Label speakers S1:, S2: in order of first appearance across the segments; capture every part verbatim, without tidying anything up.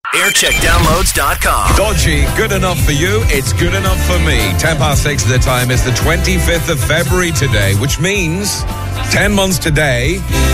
S1: aircheck downloads dot com.
S2: Dodgy, good enough for you, it's good enough for me. ten past six at the time. It's the twenty-fifth of February today, which means ten months today.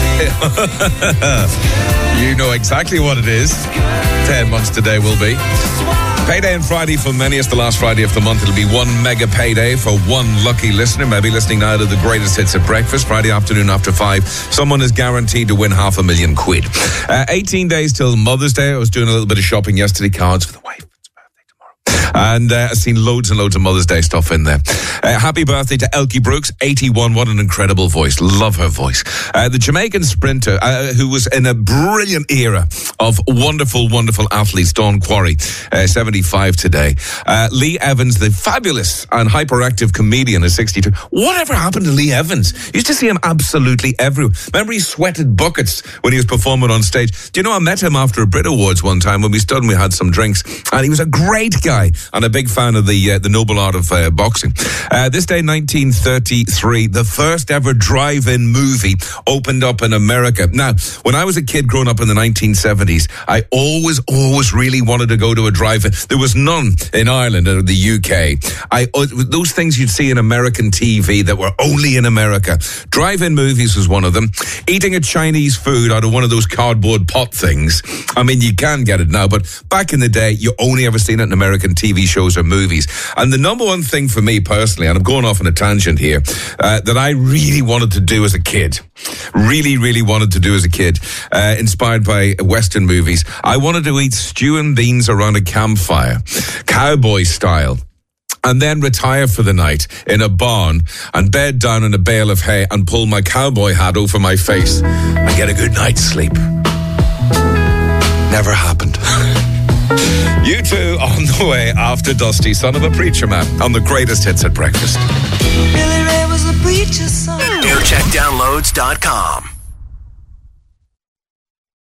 S2: You know exactly what it is. ten months today will be. Payday and Friday for many. It's the last Friday of the month. It'll be one mega payday for one lucky listener. Maybe listening now to the greatest hits at breakfast, Friday afternoon after five. Someone is guaranteed to win half a million quid. Uh, eighteen days till Mother's Day. I was doing a little bit of shopping yesterday. Cards for the wife. And uh, I've seen loads and loads of Mother's Day stuff in there. Uh, happy birthday to Elkie Brooks, eighty-one. What an incredible voice. Love her voice. Uh, the Jamaican sprinter, uh, who was in a brilliant era of wonderful, wonderful athletes, Dawn Quarry, uh, seventy-five today. Uh, Lee Evans, the fabulous and hyperactive comedian, is sixty-two. Whatever happened to Lee Evans? You used to see him absolutely everywhere. Remember he sweated buckets when he was performing on stage? Do you know, I met him after a Brit Awards one time when we stood and we had some drinks, and he was a great guy. And a big fan of the uh, the noble art of uh, boxing. Uh, this day, nineteen thirty-three, the first ever drive-in movie opened up in America. Now, when I was a kid growing up in the nineteen seventies, I always, always really wanted to go to a drive-in. There was none in Ireland or the U K. I uh, those things you'd see in American T V that were only in America. Drive-in movies was one of them. Eating a Chinese food out of one of those cardboard pot things. I mean, you can get it now, but back in the day, you only ever seen it in American T V shows or movies. And the number one thing for me personally, and I'm going off on a tangent here, uh, that I really wanted to do as a kid, really, really wanted to do as a kid, uh, inspired by Western movies, I wanted to eat stew and beans around a campfire, cowboy style, and then retire for the night in a barn and bed down in a bale of hay and pull my cowboy hat over my face and get a good night's sleep. Never happened. You two on the way after Dusty, Son of a Preacher Man, on the greatest hits at breakfast.
S1: aircheck downloads dot com.